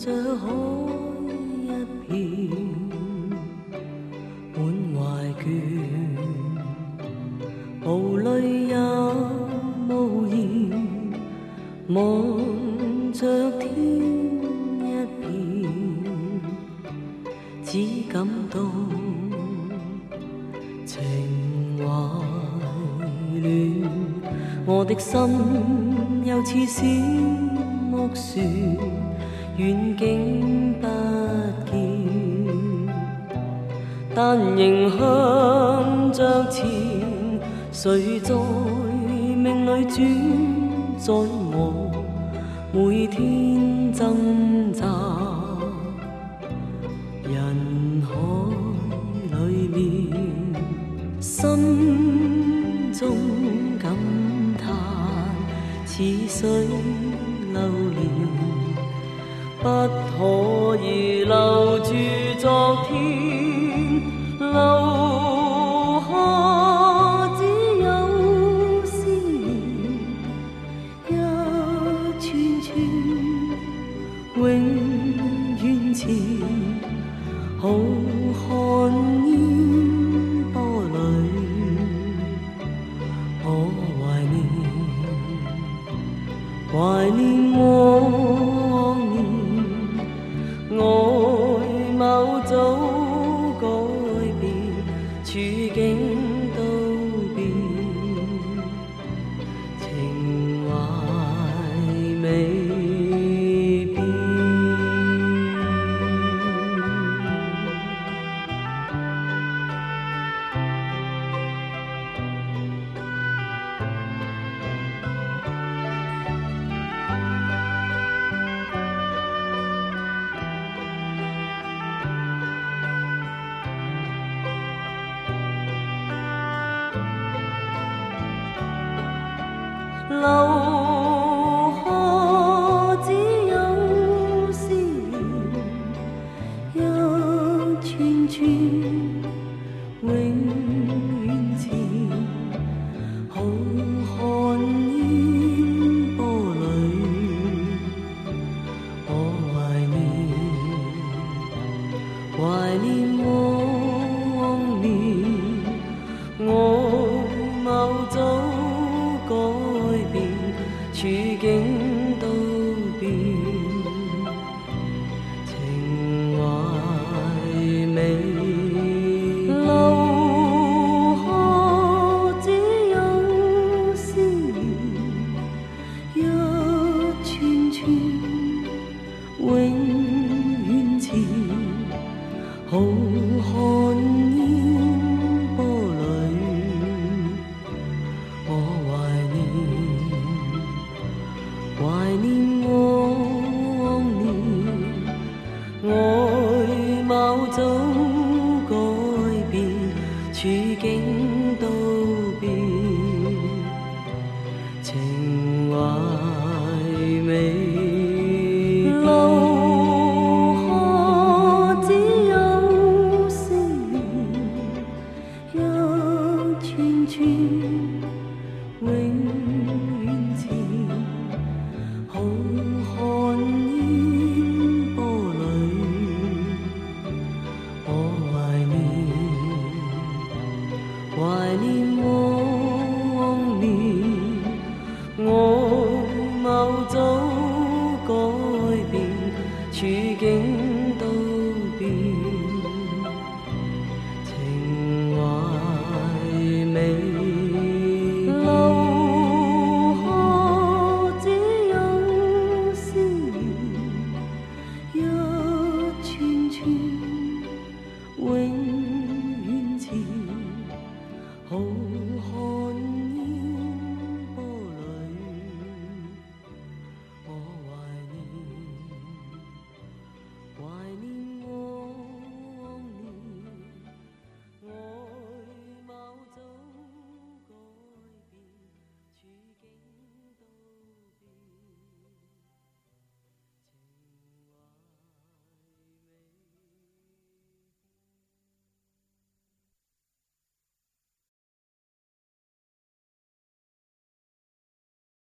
着海一片，满怀倦，无泪也无言，望着天一片，只感到情怀乱。我的心又似小木船，远景不见，但仍向着前。谁在命里转，在我每天挣扎人海里面，心中感叹似水流年，不可以留住昨天，留下只有思念，一串串永远前，浩瀚烟波里，我怀念往年，外貌早改变，处境都变，情怀未变。留下只有思念，一串串永远前，浩瀚烟波里，我怀念往年，外貌早改变，处境都变，情怀未留下只有思念，一串串永远前，浩瀚烟波里，我怀念往年，外貌早